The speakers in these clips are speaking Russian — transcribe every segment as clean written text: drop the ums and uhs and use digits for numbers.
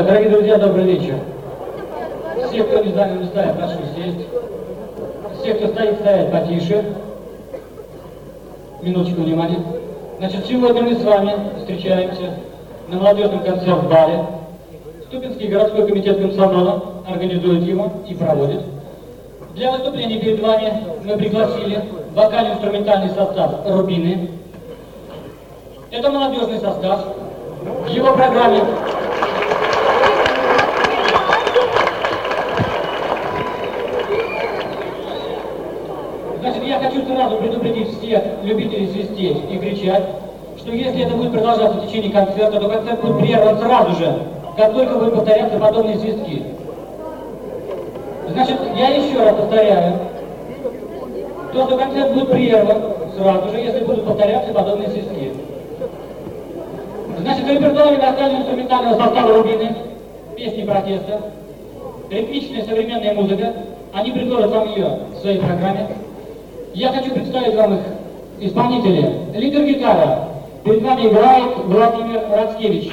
Дорогие друзья, добрый вечер. Все, кто не занял места, я прошу сесть. Все, кто стоит, стоять потише. Минуточку внимания. Значит, сегодня мы с вами встречаемся на молодежном концерт-баре. Ступинский городской комитет комсомола организует его и проводит. Для выступления перед вами мы пригласили вокально-инструментальный состав «Рубины». Это молодежный состав. В его программе значит, я хочу сразу предупредить всех любителей свистеть и кричать, что если это будет продолжаться в течение концерта, то концерт будет прерван сразу же, как только будут повторяться подобные свистки. Значит, я еще раз повторяю, то, что концерт будет прерван сразу же, если будут повторяться подобные свистки. Значит, в репертуаре вокально-инструментального состава «Рубины» песни протеста, ритмичная современная музыка, они предложат вам ее в своей программе. Я хочу представить вам их исполнителей. Лидер-гитара. Перед вами играет Владимир Рацкевич.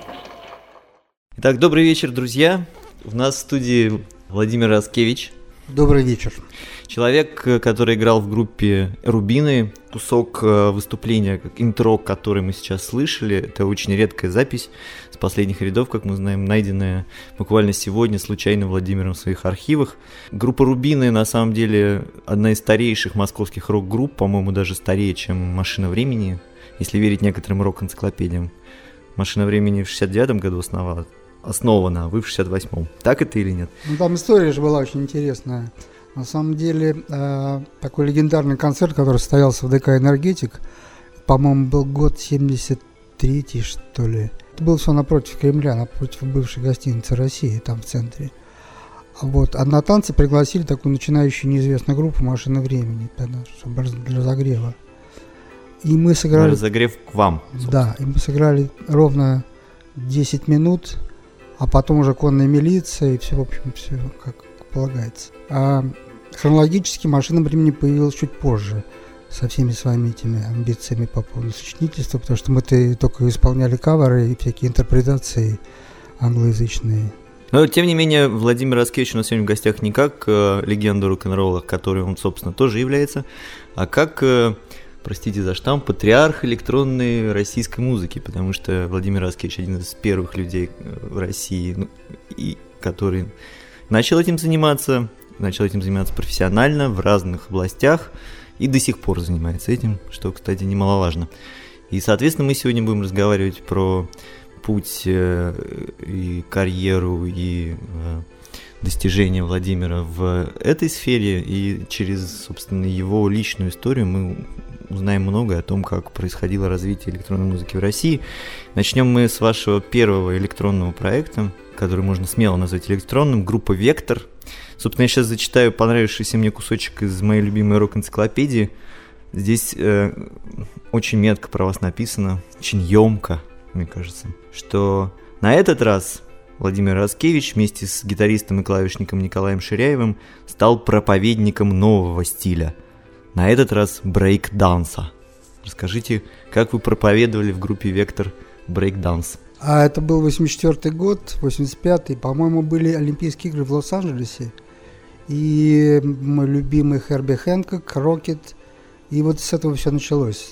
Итак, добрый вечер, друзья. У нас в студии Владимир Рацкевич. Добрый вечер. Человек, который играл в группе «Рубины». Кусок выступления, как интро, который мы сейчас слышали, это очень редкая запись с последних рядов, как мы знаем, найденная буквально сегодня случайно Владимиром в своих архивах. Группа «Рубины» на самом деле одна из старейших московских рок-групп, по-моему, даже старее, чем «Машина времени», если верить некоторым рок-энциклопедиям. «Машина времени» в 69-м году основана, а вы в 68-м. Так это или нет? Ну, там история же была очень интересная. На самом деле, такой легендарный концерт, который состоялся в ДК «Энергетик», по-моему, был год 73-й, что ли. Это было все напротив Кремля, напротив бывшей гостиницы «России», там в центре. А на танцы пригласили такую начинающую неизвестную группу «Машина времени», чтобы для разогрева. И мы сыграли... Разогрев к вам. Собственно. Да, и мы сыграли ровно 10 минут, а потом уже конная милиция, и все, в общем, все как полагается. А хронологически «Машина времени» появилась чуть позже, со всеми своими этими амбициями по поводу сочинительства, потому что мы-то только исполняли каверы и всякие интерпретации англоязычные. Но, тем не менее, Владимир Рацкевич у нас сегодня в гостях не как легенда рок-н-ролла, которой он, собственно, тоже является, а как, простите за штамп, патриарх электронной российской музыки, потому что Владимир Рацкевич один из первых людей в России, который начал этим заниматься профессионально в разных областях и до сих пор занимается этим, что, кстати, немаловажно. И, соответственно, мы сегодня будем разговаривать про путь и карьеру, и достижения Владимира в этой сфере, и через, собственно, его личную историю мы узнаем многое о том, как происходило развитие электронной музыки в России. Начнем мы с вашего первого электронного проекта, который можно смело назвать электронным, группа «Вектор». Собственно, я сейчас зачитаю понравившийся мне кусочек из моей любимой рок-энциклопедии. Здесь очень метко про вас написано, очень емко, мне кажется, что на этот раз Владимир Рацкевич вместе с гитаристом и клавишником Николаем Ширяевым стал проповедником нового стиля. На этот раз брейк-данса. Расскажите, как вы проповедовали в группе «Вектор» брейк-данс? А это был 84-й год, 85-й, по-моему, были Олимпийские игры в Лос-Анджелесе. И мой любимый Херби Хэнкок, Рокет. И вот с этого все началось.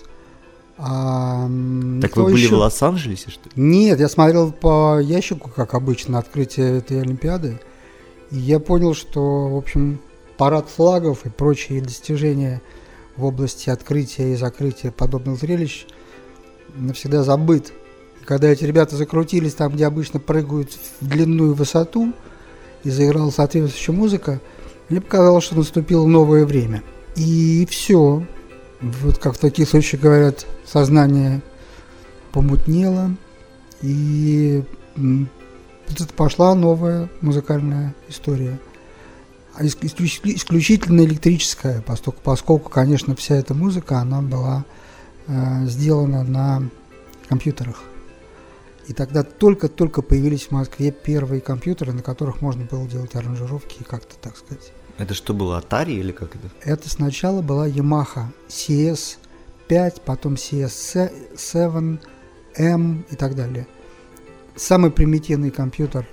Так вы были в Лос-Анджелесе, что ли? Нет, я смотрел по ящику, как обычно, открытие этой Олимпиады. И я понял, что, в общем, парад флагов и прочие достижения в области открытия и закрытия подобных зрелищ навсегда забыт. И когда эти ребята закрутились там, где обычно прыгают в длинную высоту, и заиграла соответствующая музыка, мне показалось, что наступило новое время. И все. Вот как в таких случаях говорят, сознание помутнело, и пошла новая музыкальная история. Исключительно электрическая, поскольку, конечно, вся эта музыка, она была сделана на компьютерах. И тогда только-только появились в Москве первые компьютеры, на которых можно было делать аранжировки и как-то, так сказать. Это что было, Atari или как это? Это сначала была Yamaha CS5, потом CS7, M и так далее. Самый примитивный компьютер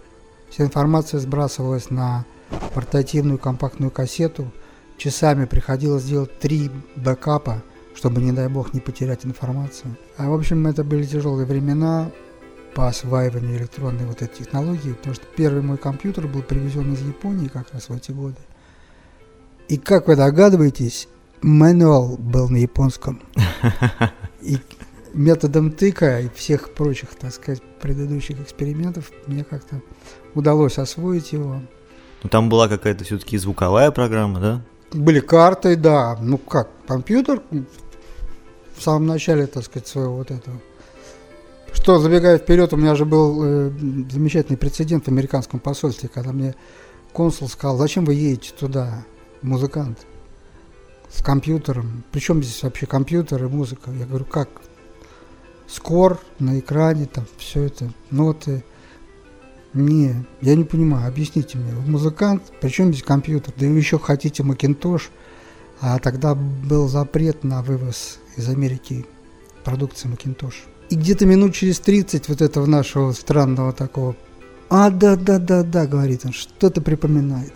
Вся информация сбрасывалась на портативную компактную кассету. Часами приходилось делать 3 бэкапа, чтобы, не дай бог, не потерять информацию. В общем, это были тяжелые времена по осваиванию электронной вот этой технологии, потому что первый мой компьютер был привезен из Японии как раз в эти годы. И, как вы догадываетесь, мануал был на японском. И методом тыка и всех прочих, так сказать, предыдущих экспериментов мне как-то удалось освоить его. Ну, там была какая-то все-таки звуковая программа, да? Были карты, да. Ну как, компьютер в самом начале, так сказать, своего вот этого. Что, забегая вперед, у меня же был замечательный прецедент в американском посольстве, когда мне консул сказал: зачем вы едете туда, музыкант, с компьютером? Причем здесь вообще компьютер и музыка? Я говорю, как? Скор на экране, там все это, ноты. Не, я не понимаю, объясните мне. Вы музыкант, причем здесь компьютер? Да вы еще хотите Macintosh, а тогда был запрет на вывоз из Америки продукции Macintosh. И где-то минут через 30 вот этого нашего странного такого: да, говорит он, что-то припоминает.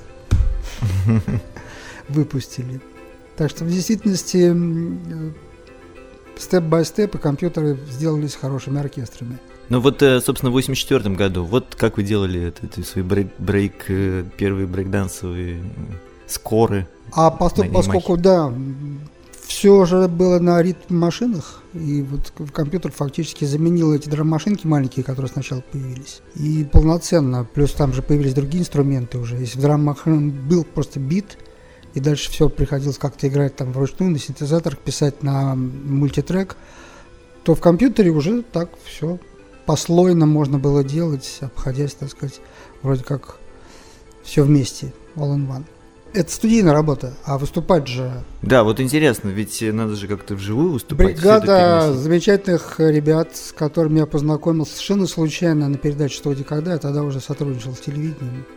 Выпустили. Так что в действительности степ-бай-степ и компьютеры сделались хорошими оркестрами. Ну вот, собственно, в 1984 году, вот как вы делали свои первые брейкдансовые скоры. Поскольку, да, все же было на ритм-машинах, и вот компьютер фактически заменил эти драм-машинки маленькие, которые сначала появились, и полноценно, плюс там же появились другие инструменты уже. Если в драм-машине был просто бит, и дальше все приходилось как-то играть там вручную, на синтезаторах, писать на мультитрек, то в компьютере уже так все послойно можно было делать, обходясь, так сказать, вроде как все вместе, all in one. Это студийная работа, а выступать же... Да, вот интересно, ведь надо же как-то вживую выступать. Бригада замечательных ребят, с которыми я познакомился совершенно случайно на передаче «Что, где, когда». Я тогда уже сотрудничал с телевидением.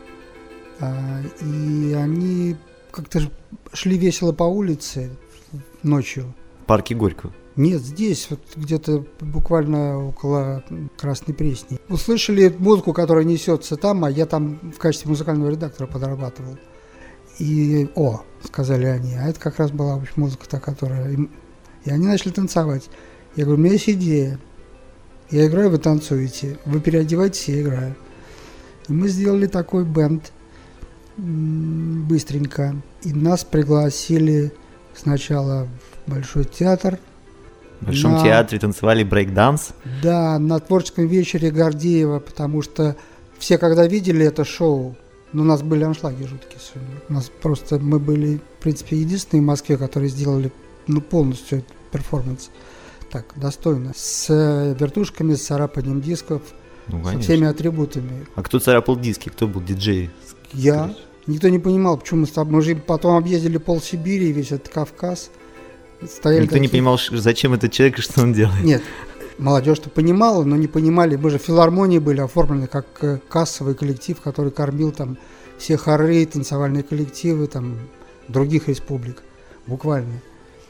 И они как-то шли весело по улице ночью. В парке Горького? Нет, здесь, вот где-то буквально около Красной Пресни. Услышали музыку, которая несется там, а я там в качестве музыкального редактора подрабатывал. И, сказали они, а это как раз была, в общем, музыка-то, которая... И они начали танцевать. Я говорю, у меня есть идея. Я играю, вы танцуете. Вы переодеваетесь, я играю. И мы сделали такой бэнд быстренько. И нас пригласили сначала в Большой театр. В Большом театре танцевали брейк-данс? Да, на творческом вечере Гордеева, потому что все, когда видели это шоу, у нас были аншлаги жуткие. Мы были, в принципе, единственные в Москве, которые сделали полностью этот перформанс так, достойно. С вертушками, с царапанием дисков, со всеми атрибутами. А кто царапал диски? Кто был диджей? Я. Никто не понимал, почему мы же потом объездили полсибири, весь этот Кавказ. Никто не понимал, зачем этот человек и что он делает? Нет. Молодежь-то понимала, но не понимали. Мы же в филармонии были оформлены как кассовый коллектив, который кормил там все хоры, танцевальные коллективы там других республик, буквально.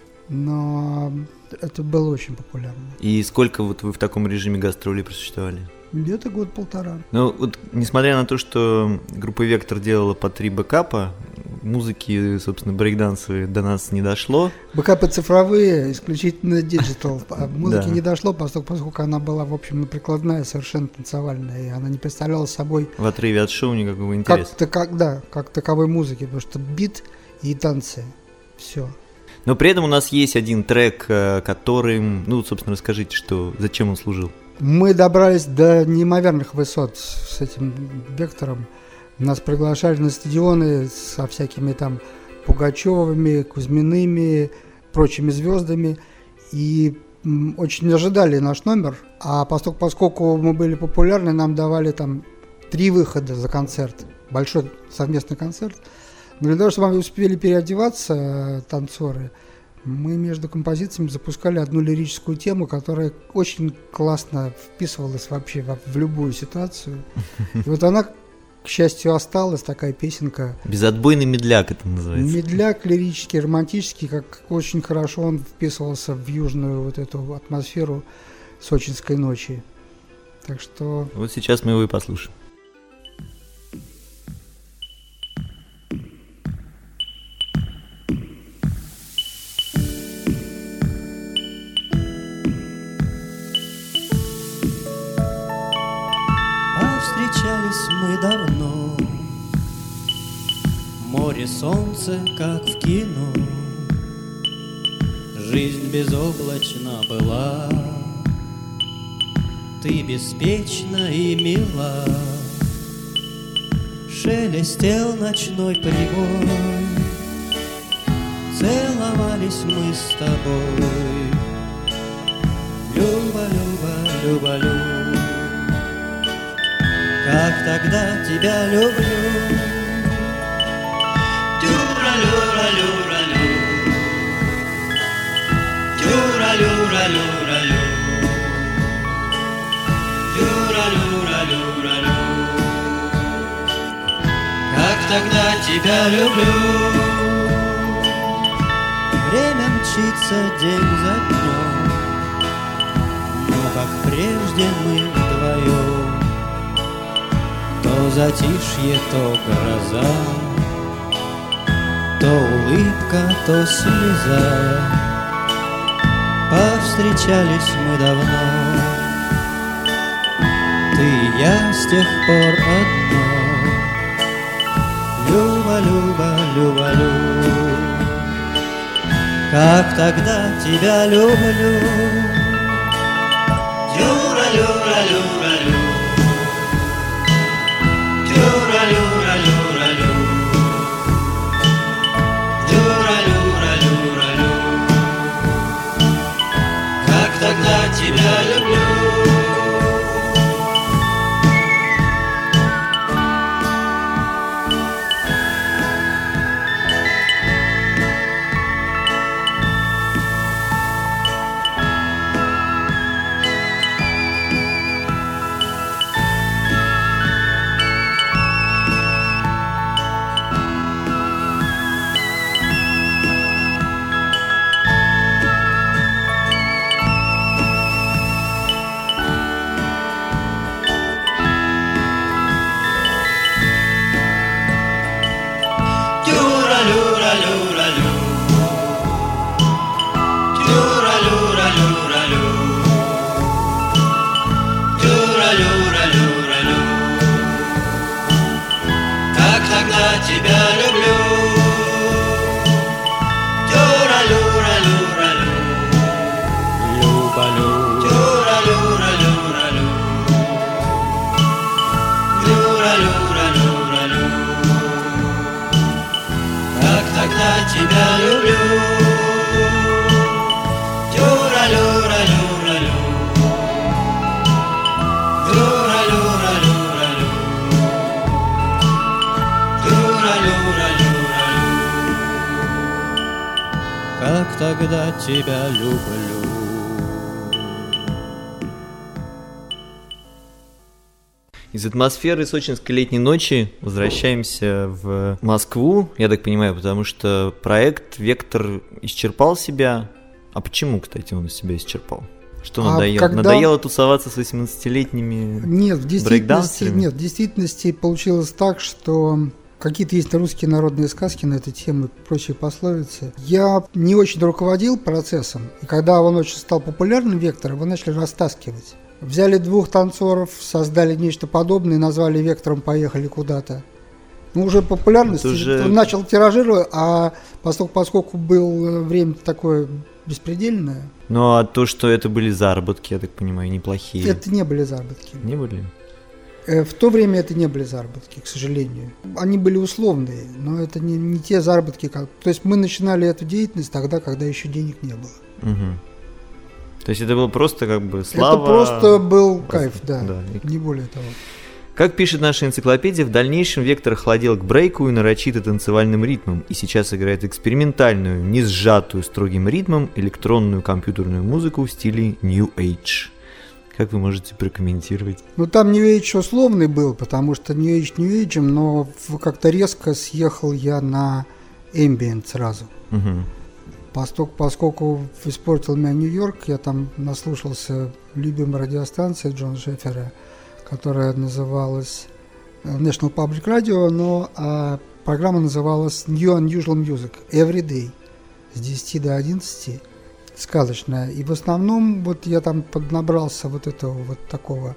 Но это было очень популярно. И сколько вот вы в таком режиме гастролей просуществовали? Где-то год-полтора. Ну вот, несмотря на то, что группа «Вектор» делала по 3 бэкапа, музыки, собственно, брейкдансовые до нас не дошло. Бэкапы цифровые, исключительно диджитал. А музыки не дошло, поскольку она была, в общем, прикладная, совершенно танцевальная. И она не представляла собой... В отрыве от шоу никакого интереса. Как таковой музыки, потому что бит и танцы. Все. Но при этом у нас есть один трек, которым... собственно, расскажите, зачем он служил. Мы добрались до неимоверных высот с этим «Вектором». Нас приглашали на стадионы со всякими там Пугачевыми, Кузьмиными, прочими звездами. И очень ожидали наш номер. А поскольку мы были популярны, нам давали там 3 выхода за концерт. Большой совместный концерт. Но для того, чтобы мы успели переодеваться, танцоры, мы между композициями запускали одну лирическую тему, которая очень классно вписывалась вообще в любую ситуацию. И вот она, к счастью, осталась, такая песенка. «Безотбойный медляк» это называется. Медляк лирический, романтический, как очень хорошо он вписывался в южную вот эту атмосферу сочинской ночи. Так что... Вот сейчас мы его и послушаем. море солнце, как в кино. Жизнь безоблачна была, ты беспечна и мила. Шелестел ночной прибой, целовались мы с тобой. Люба, Люба, Люба, Люба, как тогда тебя люблю. Тюра-люра-люра-лю, тюра-люра-люра-лю, тюра-люра-люра-лю, как тогда тебя люблю. Время мчится день за днем, но как прежде мы вдвоем. То затишье, то гроза, то улыбка, то слеза. Повстречались мы давно, ты и я с тех пор одно. Люба, Люба, Люба, Люба, как тогда тебя люблю. Люра-люра-люра-лю, люра-люра-люра-лю, люра-люра-люра-лю, как тогда тебя люблю. Тебя люблю. Тюра-люра-люра-лю, Люба-лю. Тюра-люра-люра-лю, Люра-люра-люра-лю, как тогда тебя люблю. Тюра-люра-люра-лю, Люра-люра-люра-лю, как тогда тебя люблю. Из атмосферы сочинской летней ночи возвращаемся в Москву, я так понимаю, потому что проект «Вектор» исчерпал себя. А почему, кстати, он себя исчерпал? Что надоело? Надоело тусоваться с 18-летними брейкдансерами? Нет, в действительности получилось так, что какие-то есть русские народные сказки на эту тему и прочие пословицы. Я не очень руководил процессом, и когда он очень стал популярным, «Вектор», его начали растаскивать. Взяли двух танцоров, создали нечто подобное, назвали «Вектором», поехали куда-то. Ну, уже популярность, он начал тиражировать, а поскольку было время такое беспредельное. Ну, а то, что это были заработки, я так понимаю, неплохие. Это не были заработки. Не были? В то время это не были заработки, к сожалению. Они были условные, но это не те заработки. То есть мы начинали эту деятельность тогда, когда еще денег не было. Угу. То есть это был просто как бы слава? Это просто был кайф, да, не более того. Как пишет наша энциклопедия, в дальнейшем «Вектор» охладел к брейку и нарочито танцевальным ритмам, и сейчас играет экспериментальную, не сжатую строгим ритмом, электронную компьютерную музыку в стиле New Age. Как вы можете прокомментировать? Ну, там New Age условный был, потому что New Age, но как-то резко съехал я на Ambient сразу. Угу. Поскольку испортил меня Нью-Йорк, я там наслушался любимой радиостанции Джона Шефера, которая называлась National Public Radio, но программа называлась New Unusual Music Every Day с 10 до 11, сказочная. И в основном вот я там поднабрался вот этого вот такого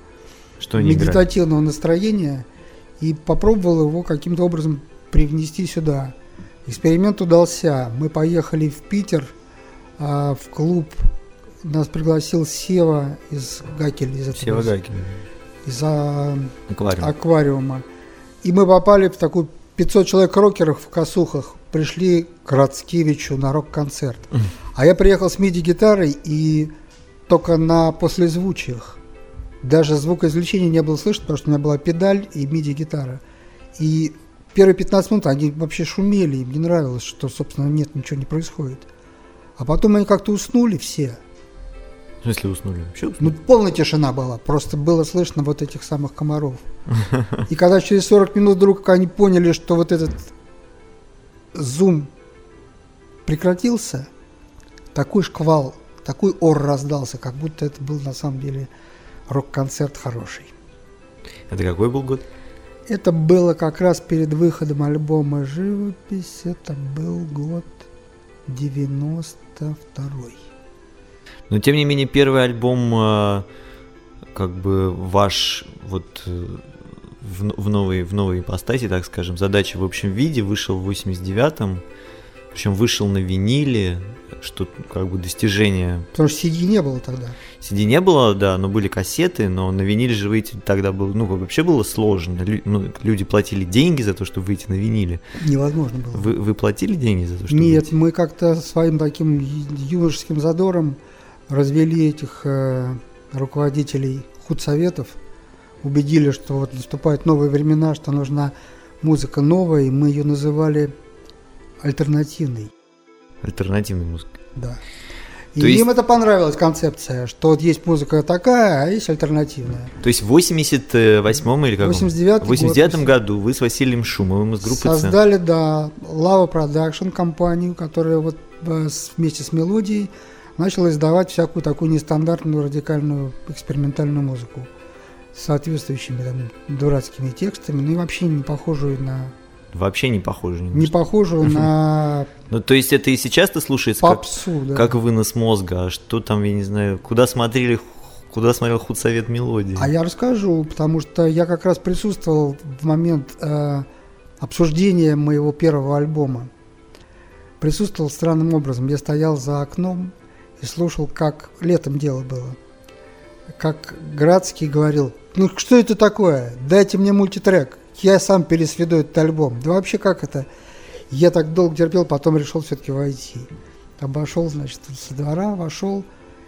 медитативного настроения и попробовал его каким-то образом привнести сюда. Эксперимент удался. Мы поехали в Питер, в клуб. Нас пригласил Сева из Гакель. Сева Гакель. Из Аквариум. Аквариума. И мы попали в такую 500 человек рокеров в косухах. Пришли к Рацкевичу на рок-концерт. А я приехал с миди-гитарой и только на послезвучиях. Даже звукоизвлечения не было слышно, потому что у меня была педаль и миди-гитара. И первые 15 минут они вообще шумели, им не нравилось, что, собственно, нет, ничего не происходит. А потом они как-то уснули все. В смысле уснули? Вообще уснули? Ну, полная тишина была, просто было слышно вот этих самых комаров. И когда через 40 минут вдруг они поняли, что вот этот зум прекратился, такой шквал, такой ор раздался, как будто это был на самом деле рок-концерт хороший. Это какой был год? Это было как раз перед выходом альбома «Живопись». Это был год 92-й. Но тем не менее первый альбом, как бы ваш вот в новой ипостаси, так скажем, «Задача в общем виде» вышел в 89-м, причем вышел на виниле, что как бы достижение. Потому что CD не было тогда. CD не было, да, но были кассеты, но на виниле же выйти тогда было, ну, вообще было сложно. Люди платили деньги за то, чтобы выйти на виниле. Невозможно было. Вы платили деньги за то, чтобы Нет, выйти? мы как-то своим таким юношеским задором развели этих руководителей худсоветов, убедили, что вот наступают новые времена, что нужна музыка новая, и мы ее называли альтернативной. Альтернативной музыкой. Да. То И есть... им это понравилась концепция, что вот есть музыка такая, а есть альтернативная. То есть в 88-м или как? В 89-м году вы с Василием Шумовым из группы создали, да, Lava Production компанию, которая вот вместе с «Мелодией» начала издавать всякую такую нестандартную, радикальную, экспериментальную музыку с соответствующими там дурацкими текстами, ну и вообще не похожую на... Вообще не похоже. Не похожую на... Ну, то есть это и сейчас-то слушается попсу, да. Как вынос мозга, а что там, я не знаю, куда смотрел худсовет «Мелодии»? А я расскажу, потому что я как раз присутствовал в момент обсуждения моего первого альбома. Присутствовал странным образом. Я стоял за окном и слушал, как летом дело было. Как Градский говорил: ну что это такое? Дайте мне мультитрек. Я сам пересведу этот альбом. Да вообще как это? Я так долго терпел, потом решил все-таки войти. Обошел, значит, со двора, вошел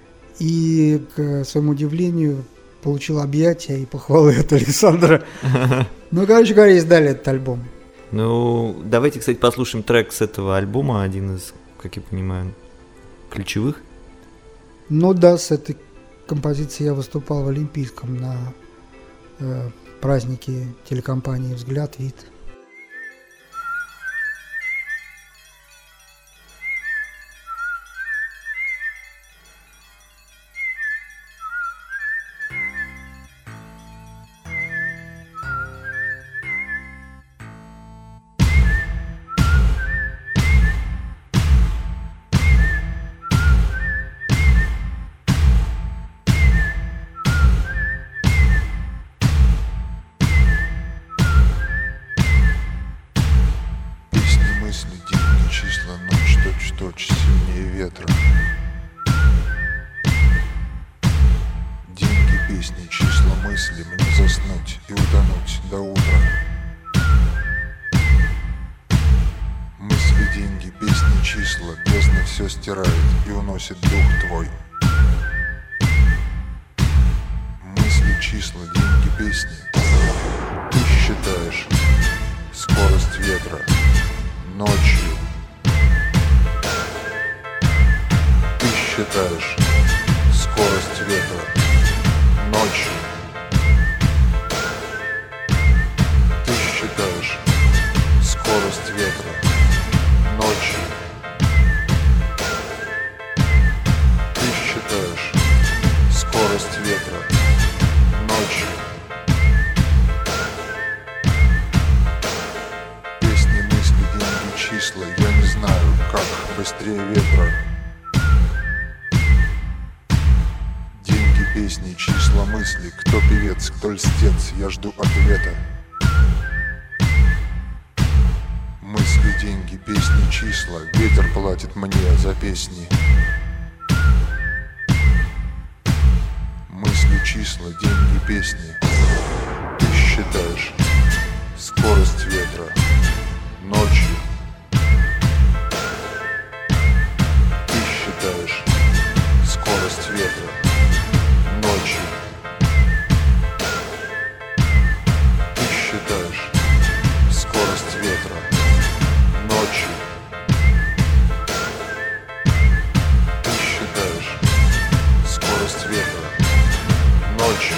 и, к своему удивлению, получил объятия и похвалы от Александра. Ну, короче говоря, издали этот альбом. Ну, давайте, кстати, послушаем трек с этого альбома, один из, как я понимаю, ключевых. Ну да, с этой композицией я выступал в Олимпийском на празднике телекомпании «Взгляд, вид». Я жду ответа. Мысли, деньги, песни, числа. Ветер платит мне за песни. Мысли, числа, деньги, песни. Ты считаешь скорость ветра ночью. Ты считаешь скорость ветра ночью. Ты считаешь скорость ветра ночью. Ты считаешь скорость ветра ночью.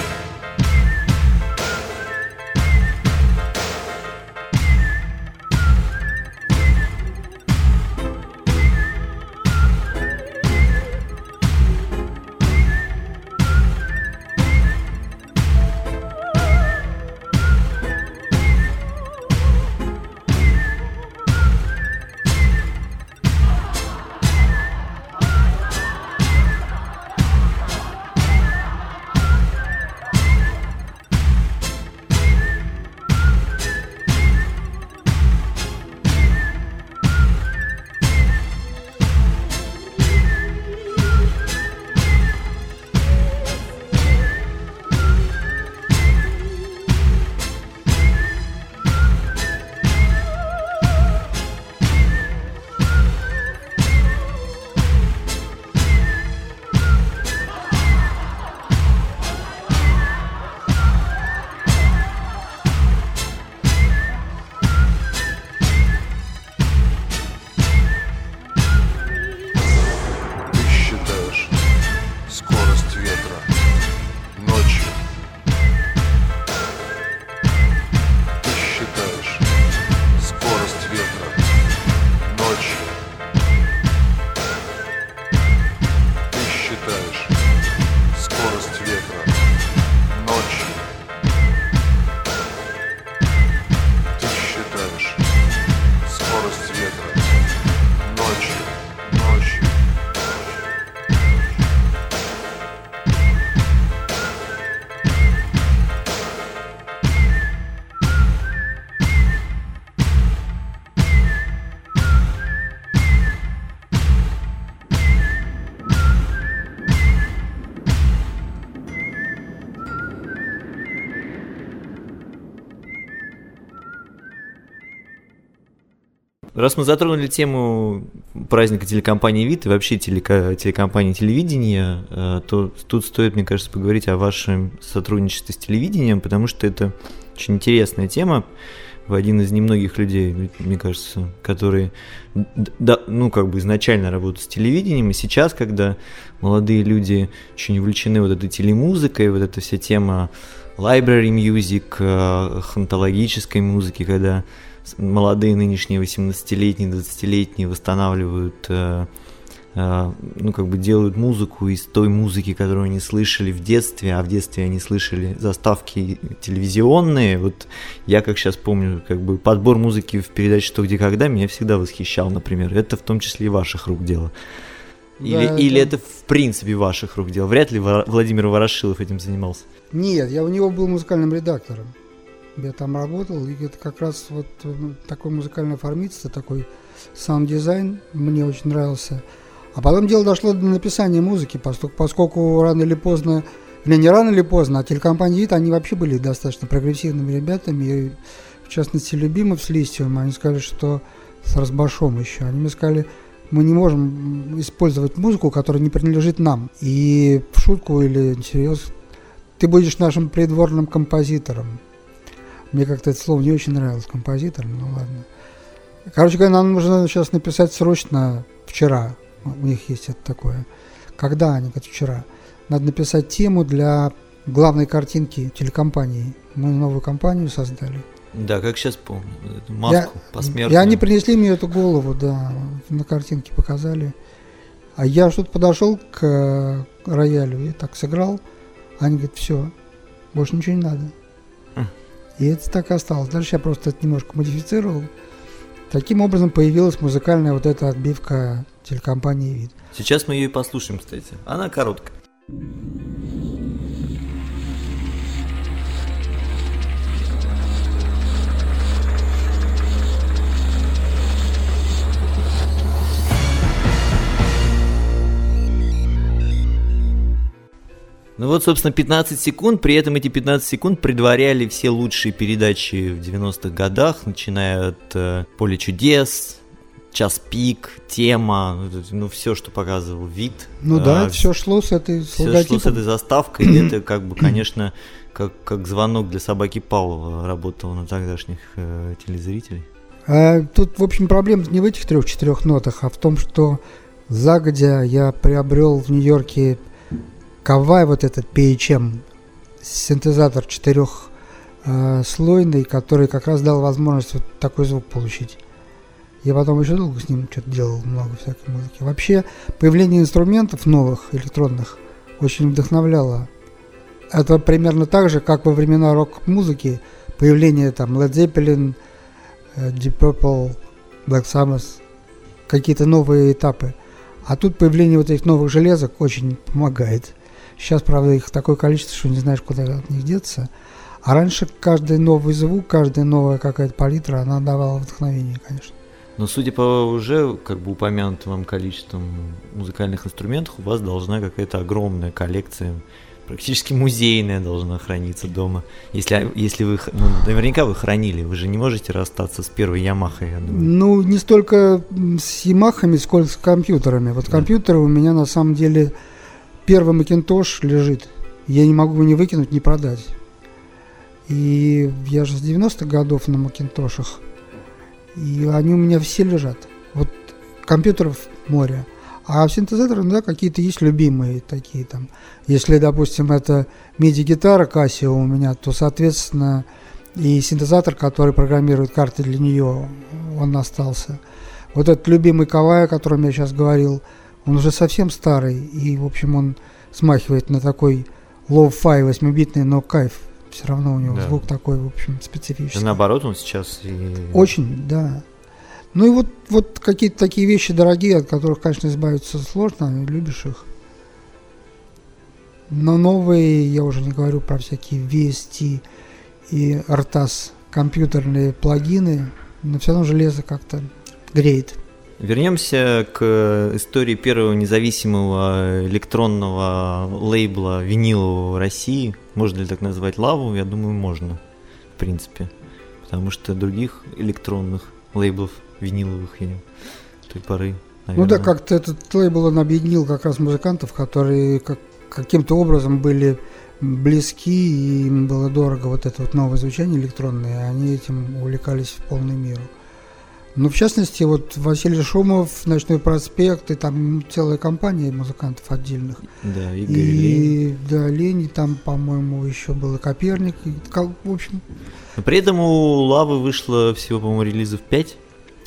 Раз мы затронули тему праздника телекомпании ВИД и вообще телекомпании телевидения, то тут стоит, мне кажется, поговорить о вашем сотрудничестве с телевидением, потому что это очень интересная тема. Вы один из немногих людей, мне кажется, которые изначально работают с телевидением, и сейчас, когда молодые люди очень увлечены вот этой телемузыкой, вот эта вся тема library music, хронологической музыки, когда молодые нынешние 18-летние, 20-летние восстанавливают, делают музыку из той музыки, которую они слышали в детстве, а в детстве они слышали заставки телевизионные. Вот я, как сейчас помню, подбор музыки в передаче «Что, где, когда» меня всегда восхищал, например. Это в том числе и ваших рук дело. Или это в принципе ваших рук дело? Вряд ли Владимир Ворошилов этим занимался. Нет, я у него был музыкальным редактором. Я там работал, и это как раз вот такое музыкальное оформительство, такой саунд-дизайн мне очень нравился. А потом дело дошло до написания музыки, поскольку рано или поздно, не рано или поздно, а телекомпания ВИД, они вообще были достаточно прогрессивными ребятами, и в частности Любимов с Листьевым, они сказали, что с Разбашом еще, они мне сказали, мы не можем использовать музыку, которая не принадлежит нам. И в шутку или всерьез, ты будешь нашим придворным композитором. Мне как-то это слово не очень нравилось, композитор, ну ладно. Короче говоря, нам нужно сейчас написать срочно вчера. У них есть это такое. Когда они, как вчера. Надо написать тему для главной картинки телекомпании. Мы новую компанию создали. Да, как сейчас помню. Эту маску посмертную. И они принесли мне эту голову, да, на картинке показали. А я что-то подошел к роялю и так сыграл. Они говорят, все, больше ничего не надо. И это так и осталось. Дальше я просто это немножко модифицировал. Таким образом появилась музыкальная вот эта отбивка телекомпании ВИД. Сейчас мы ее и послушаем, кстати. Она короткая. Ну вот, собственно, 15 секунд, при этом эти 15 секунд предваряли все лучшие передачи в 90-х годах, начиная от «Поле чудес», «Час пик», «Тема», ну все, что показывал «Вид». Ну да, все шло с этой все шло с этой заставкой, и это как бы, конечно, как звонок для собаки Павлова работал на тогдашних телезрителей. Тут, в общем, проблема не в этих 3-4 нотах, а в том, что загодя я приобрел в Нью-Йорке Кавай, вот этот PHM, синтезатор 4-слойный, который как раз дал возможность вот такой звук получить. Я потом еще долго с ним что-то делал, много всякой музыки. Вообще, появление инструментов новых, электронных, очень вдохновляло. Это примерно так же, как во времена рок-музыки, появление там Led Zeppelin, Deep Purple, Black Sabbath, какие-то новые этапы. А тут появление вот этих новых железок очень помогает. Сейчас, правда, их такое количество, что не знаешь, куда от них деться. А раньше каждый новый звук, каждая новая какая-то палитра, она давала вдохновение, конечно. Но судя по уже как бы упомянутым вам количеством музыкальных инструментов, у вас должна какая-то огромная коллекция, практически музейная должна храниться дома. Если вы, ну, наверняка вы хранили, вы же не можете расстаться с первой Ямахой, я думаю. Ну, не столько с Ямахами, сколько с компьютерами. Вот компьютеры у меня на самом деле первый Макинтош лежит. Я не могу его ни выкинуть, ни продать. И я же с 90-х годов на Макинтошах. И они у меня все лежат. Вот компьютеров море. А синтезаторы, да, какие-то есть любимые такие там. Если, допустим, это MIDI-гитара Casio у меня, то, соответственно, и синтезатор, который программирует карты для нее, он остался. Вот этот любимый Кавай, о котором я сейчас говорил, он уже совсем старый. И, в общем, он смахивает на такой лоу-фай 8-битный, но кайф. Все равно у него звук такой, в общем, специфический. Да, наоборот, он сейчас Очень, да. Ну и вот какие-то такие вещи дорогие, от которых, конечно, избавиться сложно, любишь их. Но новые, я уже не говорю про всякие VST и RTAS компьютерные плагины, но все равно железо как-то греет. Вернемся к истории первого независимого электронного лейбла винилового России. Можно ли так назвать Лаву? Я думаю, можно, в принципе. Потому что других электронных лейблов виниловых я той поры, наверное. Ну да, как-то этот лейбл он объединил как раз музыкантов, которые каким-то образом были близки, и им было дорого вот это вот новое звучание электронное, и они этим увлекались в полной меру. Ну, в частности, вот Василий Шумов, «Ночной проспект», и там целая компания музыкантов отдельных. Да, Игорь Лень. Да, Лень, там, по-моему, еще был и Коперник, и, в общем... Но при этом у Лавы вышло всего, по-моему, релизов 5.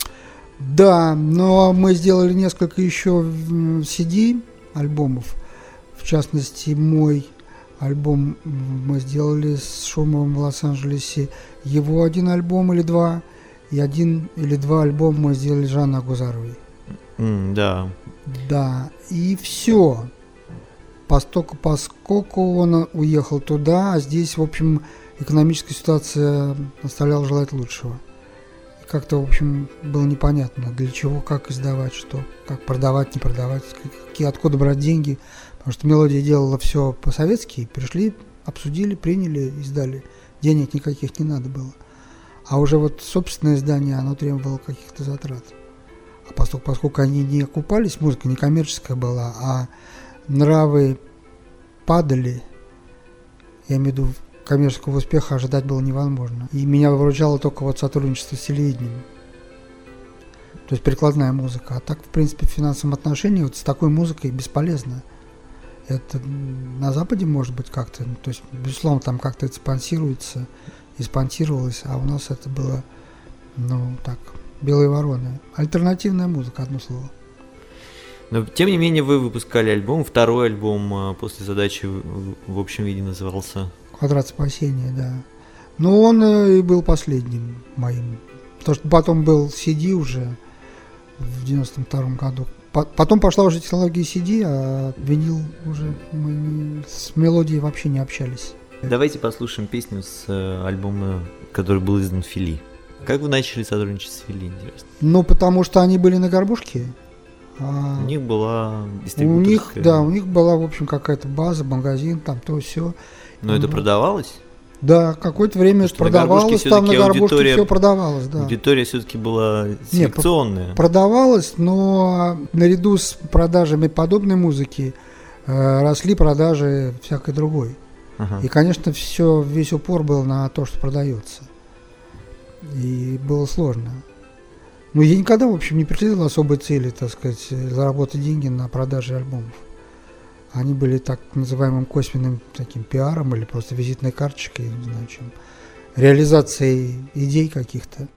Да, но мы сделали несколько еще CD-альбомов. В частности, мой альбом мы сделали с Шумовым в Лос-Анджелесе. Его один альбом или два. И один или два альбома мы сделали Жанны Агузаровой. Да. Да, и все. Поскольку он уехал туда, а здесь, в общем, экономическая ситуация оставляла желать лучшего. И как-то, в общем, было непонятно, для чего, как издавать, что, как продавать, не продавать, откуда брать деньги. Потому что «Мелодия» делала все по-советски, пришли, обсудили, приняли, издали. Денег никаких не надо было. А уже вот собственное издание, оно требовало каких-то затрат. А поскольку они не окупались, музыка не коммерческая была, а нравы падали, я имею в виду, коммерческого успеха ожидать было невозможно. И меня выручало только вот сотрудничество с телевидением. То есть прикладная музыка. А так, в принципе, в финансовом отношении вот с такой музыкой бесполезно. Это на Западе может быть как-то, то есть, безусловно, там как-то это спонсируется, и спонсировалось, а у нас это было, ну, так, белые вороны. Альтернативная музыка, одно слово. Но, тем не менее, вы выпускали альбом, второй альбом после задачи в общем виде назывался «Квадрат спасения», да. Но он и был последним моим. Потому что потом был CD уже в 92-м году. Потом пошла уже технология CD, а винил уже мы с «Мелодией» вообще не общались. Давайте послушаем песню с альбома, который был издан в Фили. Как вы начали сотрудничать с Фили, интересно? Ну, потому что они были на «Горбушке», У них была У них, дистрибуторская... да, у них была, в общем, какая-то база, магазин, там то все. Но это продавалось? Да, какое-то время это продавалось, там на Горбушке все продавалось, да. Аудитория все-таки была селекционная. Продавалось, но наряду с продажами подобной музыки росли продажи всякой другой. Ага. И, конечно, весь упор был на то, что продается. И было сложно. Но я никогда, в общем, не преследовал особой цели, так сказать, заработать деньги на продаже альбомов. Они были так называемым косвенным таким пиаром или просто визитной карточкой, не знаю чем, реализацией идей каких-то.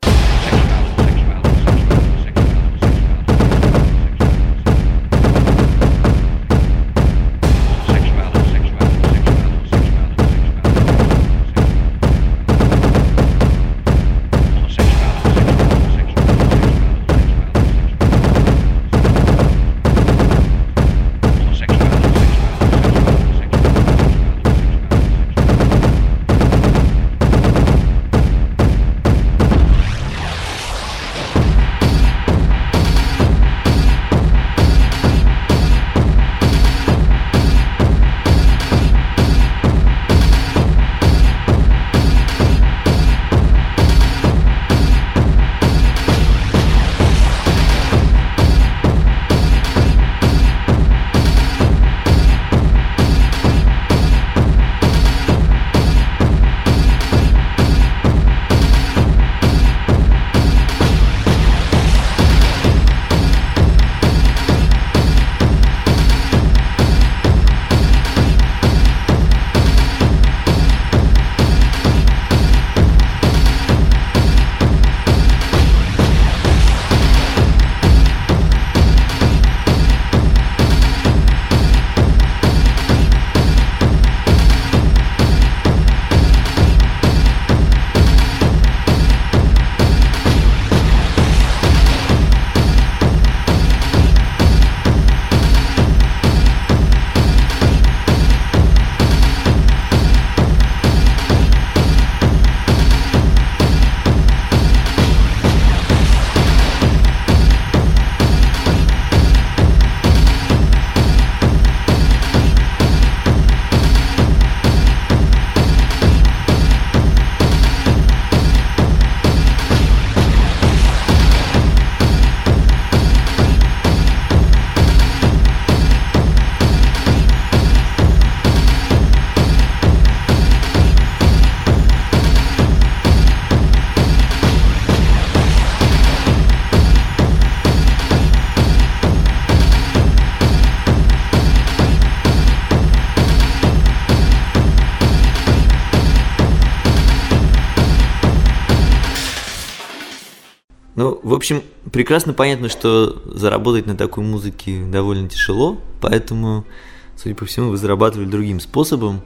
Ну, в общем, прекрасно понятно, что заработать на такой музыке довольно тяжело, поэтому, судя по всему, вы зарабатывали другим способом.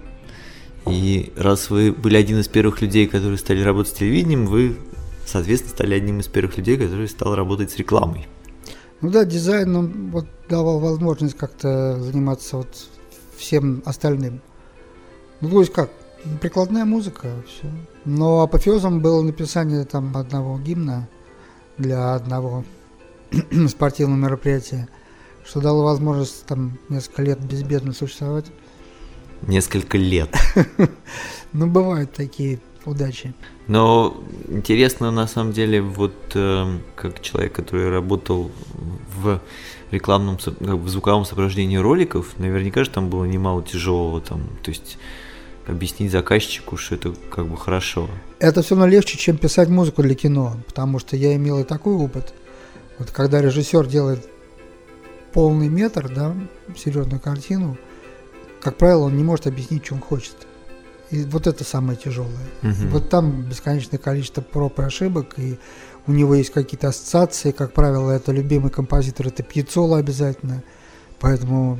И раз вы были один из первых людей, которые стали работать с телевидением, вы, соответственно, стали одним из первых людей, который стал работать с рекламой. Ну да, дизайн он вот давал возможность как-то заниматься вот всем остальным. Ну, то есть как, прикладная музыка, все. Но апофеозом было написание там одного гимна для одного спортивного мероприятия, что дало возможность там несколько лет безбедно существовать. Несколько лет. Ну, бывают такие удачи. Но интересно, на самом деле, вот как человек, который работал в рекламном, в звуковом сопровождении роликов, наверняка же там было немало тяжелого, там, то есть объяснить заказчику, что это как бы хорошо. Это все равно легче, чем писать музыку для кино, потому что я имел и такой опыт. Вот когда режиссер делает полный метр, да, серьезную картину, как правило, он не может объяснить, что он хочет. И вот это самое тяжелое. Угу. Вот там бесконечное количество проб и ошибок, и у него есть какие-то ассоциации. Как правило, это любимый композитор, это Пьяццола обязательно. Поэтому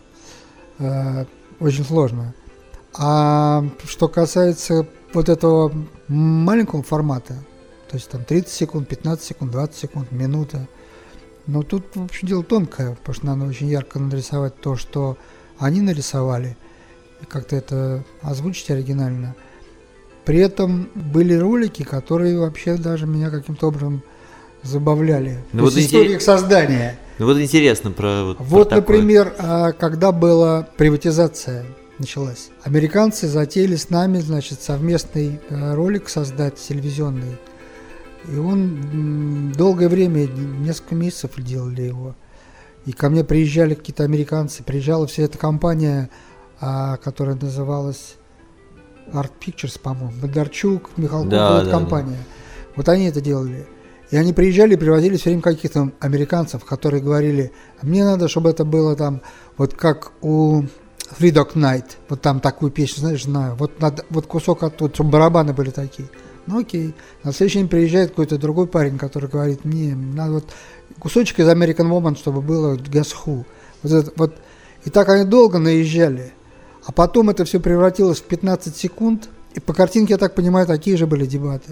очень сложно. А что касается вот этого маленького формата, то есть там 30 секунд, 15 секунд, 20 секунд, минута, но тут, в общем, дело тонкое, потому что надо очень ярко нарисовать то, что они нарисовали, и как-то это озвучить оригинально. При этом были ролики, которые вообще даже меня каким-то образом забавляли. То есть история их создания. Ну вот интересно про Вот, про такое. например, когда была приватизация началась, американцы затеяли с нами, значит, совместный ролик создать телевизионный. И он долгое время, несколько месяцев делали его. И ко мне приезжали какие-то американцы, приезжала вся эта компания, которая называлась Art Pictures, по-моему, Бондарчук, Михалков, Да, эта да, компания. Вот они это делали. И они приезжали и привозили все время каких-то американцев, которые говорили, мне надо, чтобы это было там, вот как у Three Dog Night, вот там такую песню, знаешь, знаю, вот надо, вот кусок оттуда, чтобы барабаны были такие. Ну окей. На следующий день приезжает какой-то другой парень, который говорит, не, надо вот кусочек из American Woman, чтобы было Guess Who. Вот это, вот. И так они долго наезжали. А потом это все превратилось в 15 секунд. И по картинке, я так понимаю, такие же были дебаты.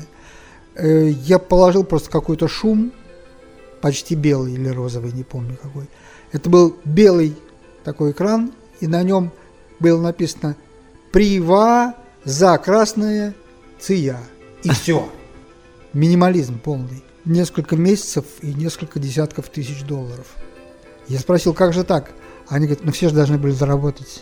Я положил просто какой-то шум, почти белый или розовый, не помню какой. Это был белый такой экран, и на нем было написано «Прива за красное ция». И все. Минимализм полный. Несколько месяцев и несколько десятков тысяч долларов. Я спросил, как же так? Они говорят, ну все же должны были заработать.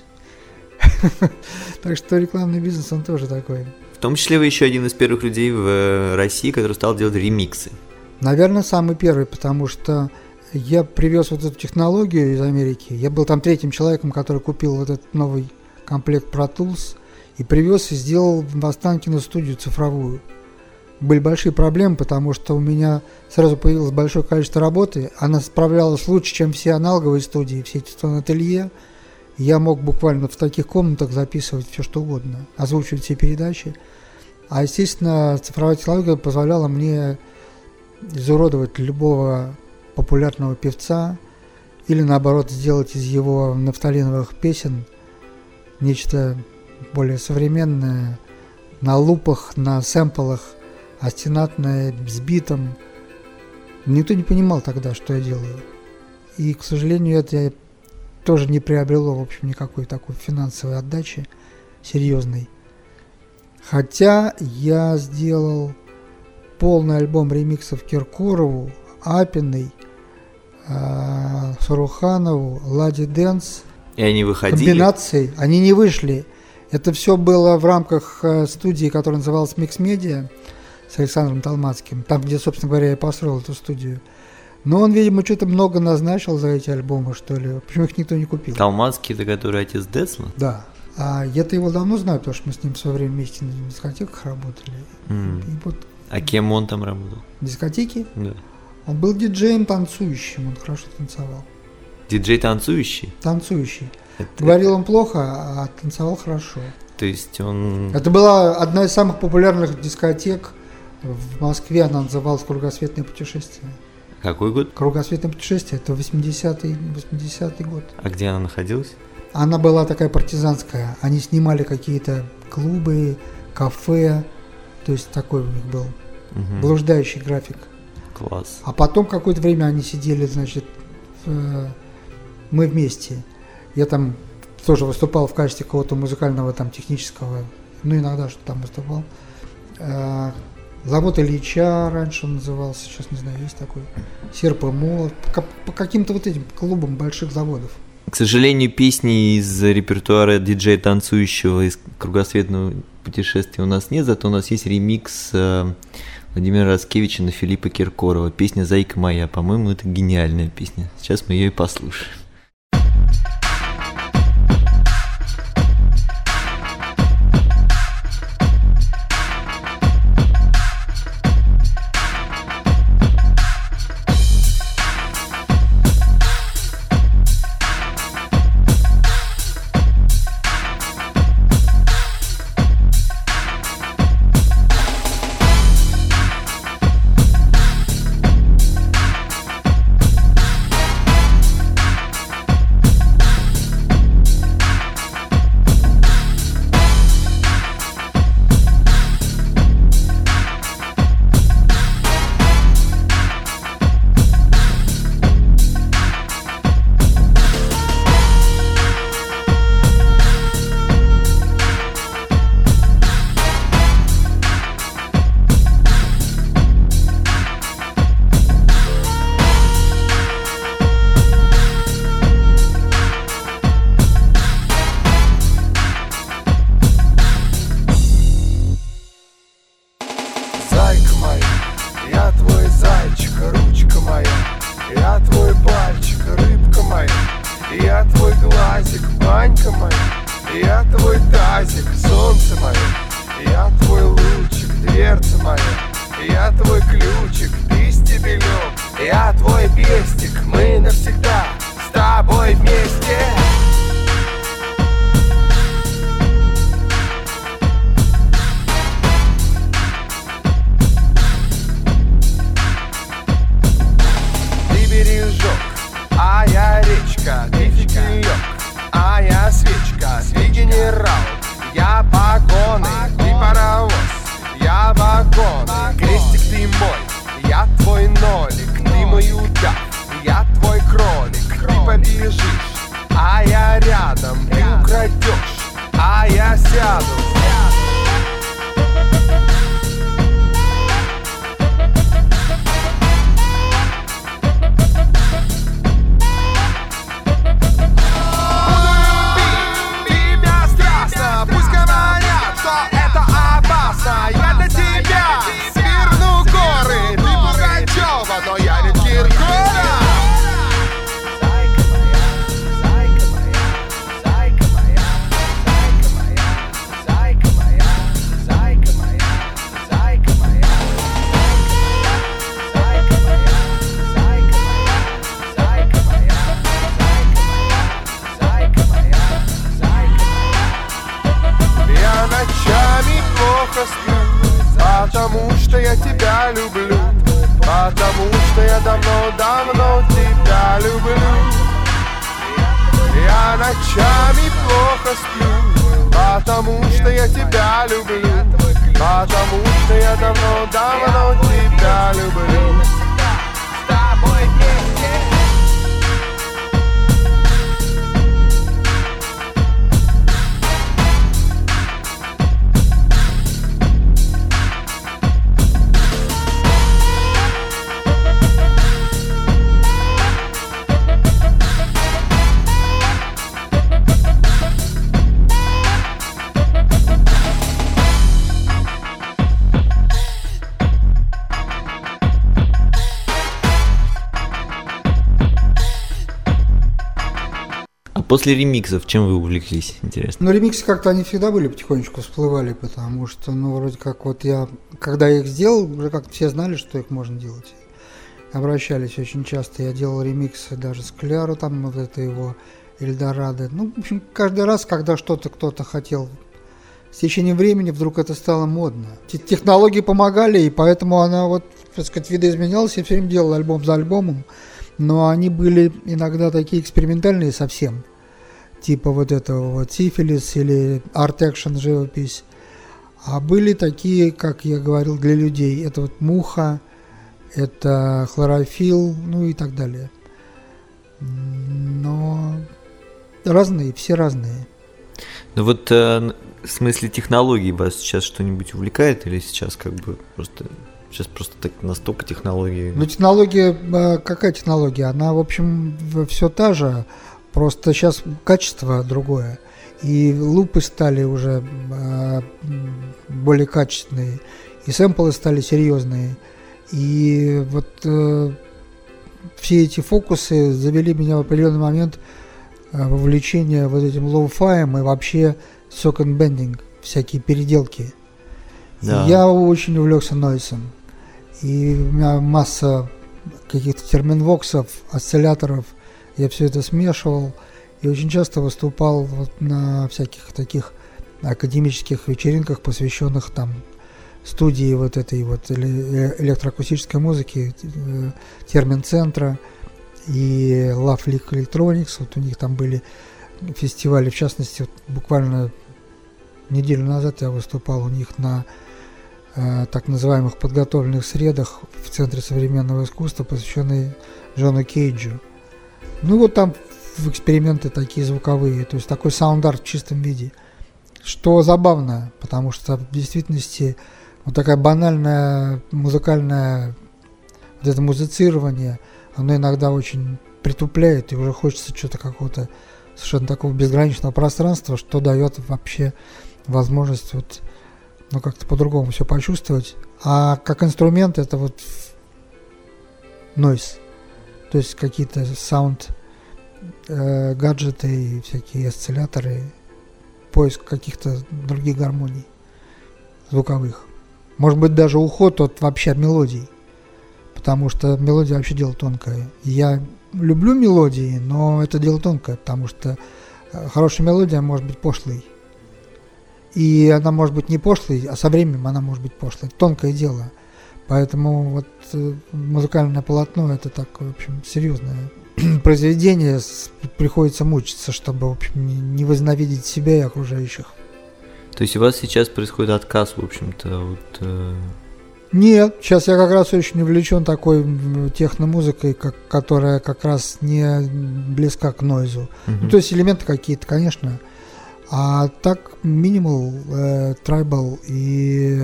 Так что рекламный бизнес, он тоже такой. В том числе вы еще один из первых людей в России, который стал делать ремиксы. Наверное, самый первый, потому что я привез вот эту технологию из Америки. Я был там третьим человеком, который купил вот этот новый комплект Pro Tools и привез и сделал в Останкино студию цифровую. Были большие проблемы, потому что у меня сразу появилось большое количество работы. Она справлялась лучше, чем все аналоговые студии, все эти ателье. Я мог буквально в таких комнатах записывать все, что угодно, озвучивать все передачи. А, естественно, цифровая технология позволяла мне изуродовать любого популярного певца или, наоборот, сделать из его нафталиновых песен нечто более современное, на лупах, на сэмплах, остенатное, с битом. Никто не понимал тогда, что я делаю. И, к сожалению, это тоже не приобрело, в общем, никакой такой финансовой отдачи серьезной. Хотя я сделал полный альбом ремиксов Киркорову, Апиной, Саруханову, Лади Дэнс. И они выходили? Комбинации. Они не вышли. Это все было в рамках студии, которая называлась Mix Media с Александром Толмацким. Там, где, собственно говоря, я построил эту студию. Но он, видимо, что-то много назначил за эти альбомы, что ли. Почему их никто не купил? Толмацкий, это который отец Децла? Да. А я-то его давно знаю, потому что мы с ним в свое время вместе на дискотеках работали. И вот А кем он там работал? дискотеки. Да. Он был диджеем танцующим, он хорошо танцевал. Диджей танцующий? Танцующий. Говорил он плохо, а танцевал хорошо. То есть он... Это была одна из самых популярных дискотек в Москве, она называлась «Кругосветное путешествие». Какой год? «Кругосветное путешествие» – это 80-й год. А где она находилась? Она была такая партизанская. Они снимали какие-то клубы, кафе. То есть такой у них был блуждающий график. Класс. А потом какое-то время они сидели, значит, мы вместе. Я там тоже выступал в качестве какого-то музыкального, там, технического, ну, иногда что там выступал. Завод Ильича раньше он назывался, сейчас не знаю, есть такой. Серп и молот. По каким-то вот этим клубам больших заводов. К сожалению, песни из репертуара диджея танцующего из кругосветного путешествия у нас нет, зато у нас есть ремикс Владимира Раскевича на Филиппа Киркорова. Песня «Зайка моя». По-моему, это гениальная песня. Сейчас мы ее и послушаем. зайка моя, я твой тазик, солнце мое, я твой лучик, дверца моя, я твой ключик, ты стебелек, я твой пестик, мы навсегда с тобой вместе. Ты бережок, а я речка, ты фитилек, а я свечка, ты генерал, я погоны, ты паровоз, я вагон, крестик ты мой, я твой нолик, ты мой удав, я твой кролик, ты побежишь, а я рядом, ты украдешь, а я сяду. Но я не Киркоров. Зайка моя, зайка моя, зайка моя, зайка моя, зайка моя, зайка моя, зайка моя, зайка моя, зайка моя, зайка моя. Я ночами плохо сплю, потому что я тебя люблю. Потому что я давно-давно тебя люблю. Я ночами плохо сплю, потому что я тебя люблю. Потому что я давно-давно тебя люблю. С тобой вместе. После ремиксов чем вы увлеклись, интересно? Ну, ремиксы как-то они всегда были, потихонечку всплывали, потому что, ну, вроде как вот я, когда я их сделал, уже как-то все знали, что их можно делать. Обращались очень часто, я делал ремиксы даже с Кляру, там вот это его Эльдорадо. Ну, в общем, каждый раз, когда что-то кто-то хотел, с течением времени вдруг это стало модно. Технологии помогали, и поэтому она вот, так сказать, видоизменялась, я все время делал альбом за альбомом, но они были иногда такие экспериментальные совсем. Типа вот этого вот сифилис или арт-экшн живопись. А были такие, как я говорил, для людей. Это вот муха, это хлорофилл, ну и так далее. Но разные, все разные. Ну вот в смысле технологий вас сейчас что-нибудь увлекает или сейчас как бы просто... Сейчас просто так настолько технологии... Ну технология, какая технология? Она, в общем, все та же. Просто сейчас качество другое, и лупы стали уже более качественные, и сэмплы стали серьезные, и вот все эти фокусы завели меня в определенный момент в увлечение вот этим лоу-фаем и вообще second bending, всякие переделки. Да. Я очень увлекся нойсом, и у меня масса каких-то терминвоксов, осцилляторов. Я все это смешивал и очень часто выступал вот на всяких таких академических вечеринках, посвященных там студии вот этой вот электроакустической музыки, Термин-центра и Love League Electronics. Вот у них там были фестивали, в частности, вот буквально неделю назад я выступал у них на так называемых подготовленных средах в Центре современного искусства, посвященной Джону Кейджу. Ну вот там эксперименты такие звуковые, то есть такой саунд-арт в чистом виде, что забавно, потому что в действительности вот такая банальная музыкальная, вот это музицирование, оно иногда очень притупляет, и уже хочется что-то какого-то совершенно такого безграничного пространства, что дает вообще возможность вот, ну, как-то по-другому все почувствовать. А как инструмент это вот noise, то есть какие-то sound гаджеты и всякие осцилляторы, поиск каких-то других гармоний звуковых. Может быть, даже уход от вообще мелодий, потому что мелодия вообще дело тонкое. Я люблю мелодии, но это дело тонкое, потому что хорошая мелодия может быть пошлой. И она может быть не пошлой, а со временем она может быть пошлой. Это тонкое дело. Поэтому вот музыкальное полотно — это такое, в общем, серьезное произведение. Приходится мучиться, чтобы, в общем, не возненавидеть себя и окружающих. То есть у вас сейчас происходит отказ, в общем-то, от... Нет, сейчас я как раз очень увлечен такой техномузыкой, которая как раз не близка к нойзу. Ну, то есть элементы какие-то, конечно. А так минимал, трайбал и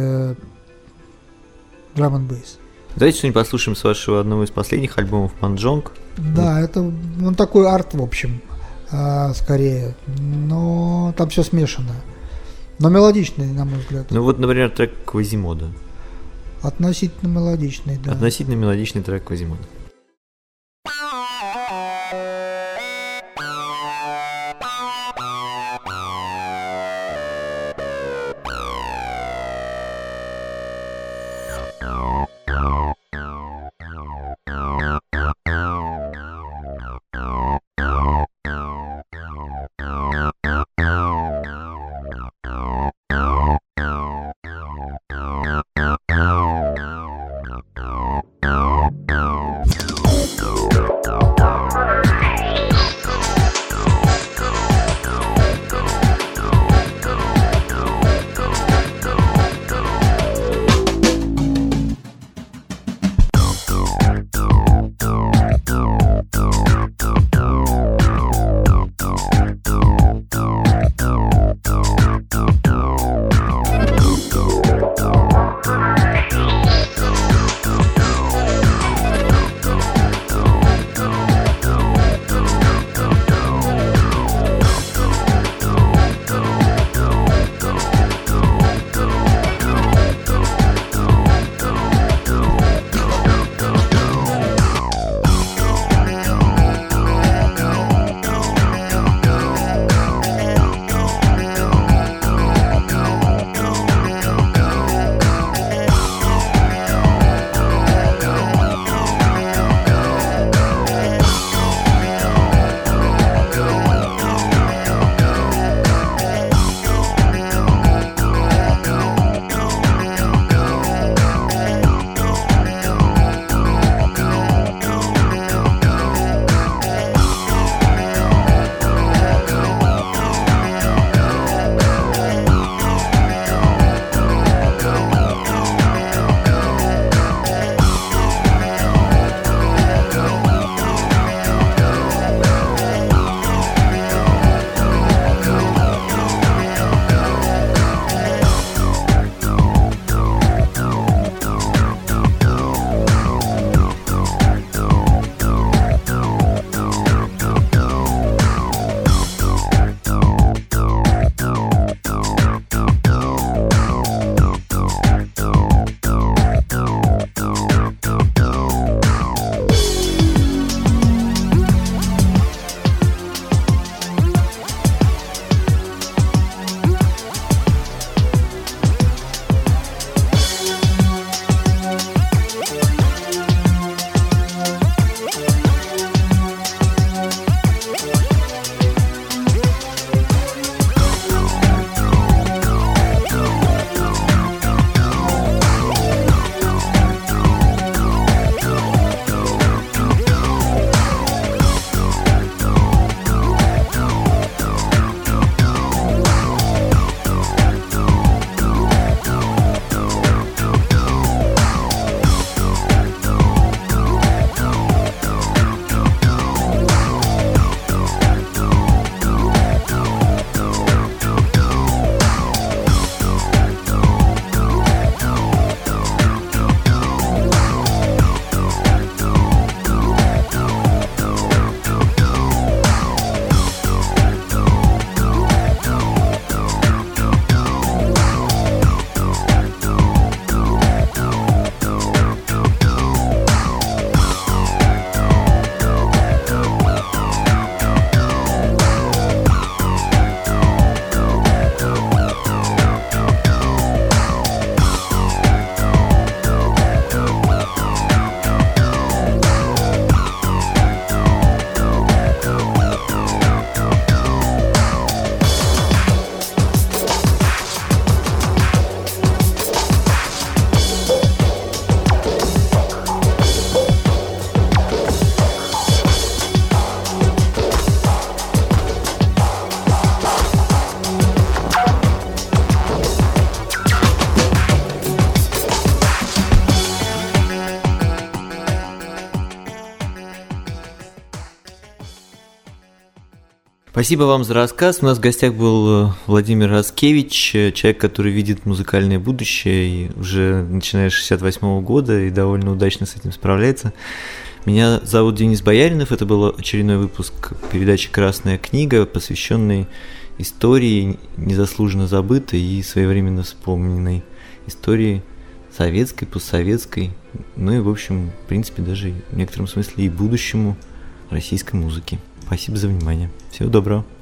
drum and bass. Давайте что-нибудь послушаем с вашего одного из последних альбомов «Манджонг». Да, это он такой арт, в общем, скорее. Но там все смешано. Но мелодичный, на мой взгляд. Ну вот, например, трек «Квазимода». Относительно мелодичный, да. Относительно мелодичный трек «Квазимода». Спасибо вам за рассказ. У нас в гостях был Владимир Раскевич, человек, который видит музыкальное будущее и уже начиная с 68 года и довольно удачно с этим справляется. Меня зовут Денис Бояринов. Это был очередной выпуск передачи «Красная книга», посвященный истории незаслуженно забытой и своевременно вспомненной истории советской, постсоветской, ну и, в общем, в принципе, даже в некотором смысле и будущему российской музыки. Спасибо за внимание. Всего доброго.